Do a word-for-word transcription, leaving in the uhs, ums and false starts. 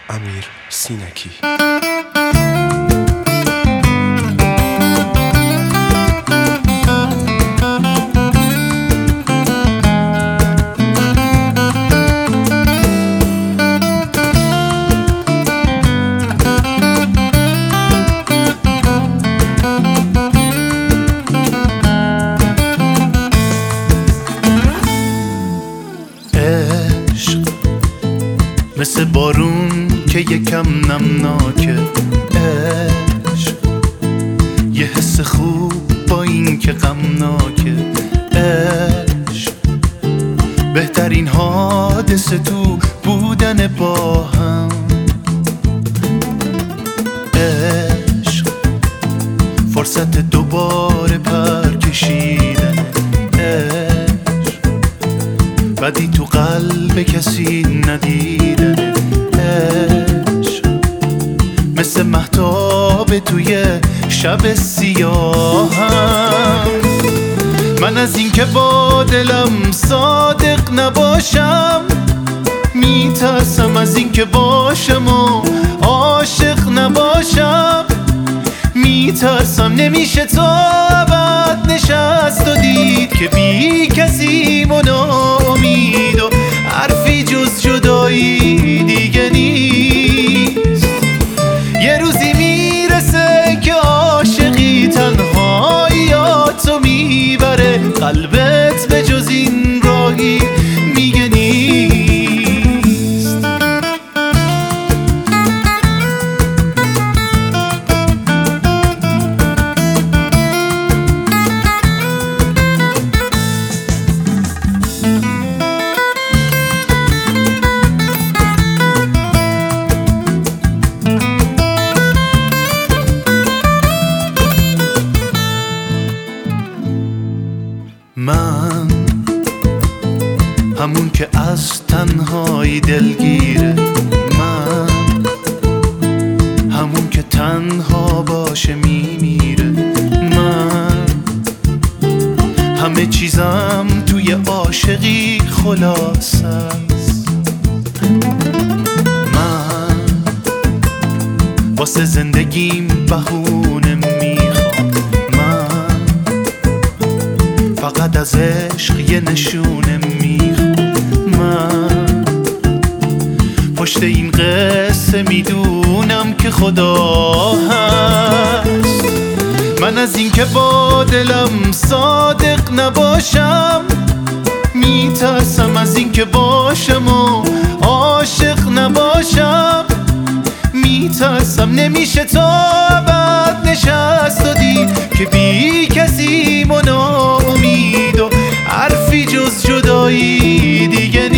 امیر سینکی. مثل بارون که یکم نمناکه، عشق یه حس خوب با این که غمناکه، عشق بهترین حادثه تو بودن با هم، عشق فرصت دوباره پر کشیدن، عشق بدی تو قلب کسی ندیدن، عشق مثل مهتاب توی شب سیاهم. من از این که با دلم صادق نباشم میترسم، از این که باشم و عاشق نباشم میترسم. نمیشه تا ابد نشست و دید که بی کسی و ناامید و حرفی جز جدایی دیگه نیست. یه روزی میرسه که عاشقی تنهاییاتو میبره، قلبت به جز این راهی میگه نیست. من همون که از تنهایی دلگیره، من همون که تنها باشه میمیره، من همه چیزم توی عاشقی خلاص است. من واسه زندگیم بهونه میخوام، من فقط از عشق یه نشونه میخوام، من پشت این قصه میدونم که خدا هست. من از این که با دلم صادق نباشم میترسم، از این که باشم و عاشق نباشم میترسم. نمیشه تا ابد نشست و دید که بی کسی و ناامید و حرفی جز جدایی دیگه